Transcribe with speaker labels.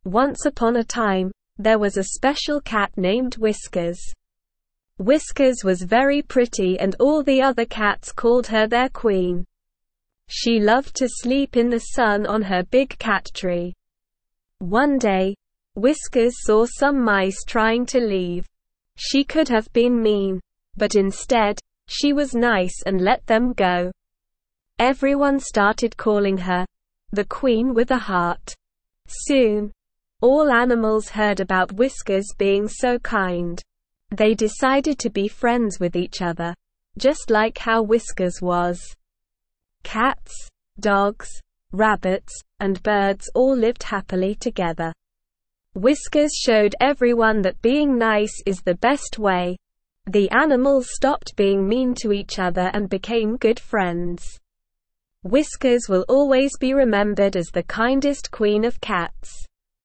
Speaker 1: Once upon a time, there was a special cat named Whiskers. Whiskers was very pretty and all the other cats called her their queen. She loved to sleep in the sun on her big cat tree. One day, Whiskers saw some mice trying to leave. She could have been mean, but instead, she was nice and let them go. Everyone started calling her the Queen with a Heart. Soon, all animals heard about Whiskers being so kind. They decided to be friends with each other, just like how Whiskers was. Cats, dogs, rabbits, and birds all lived happily together. Whiskers showed everyone that being nice is the best way. The animals stopped being mean to each other and became good friends. Whiskers will always be remembered as the kindest queen of cats.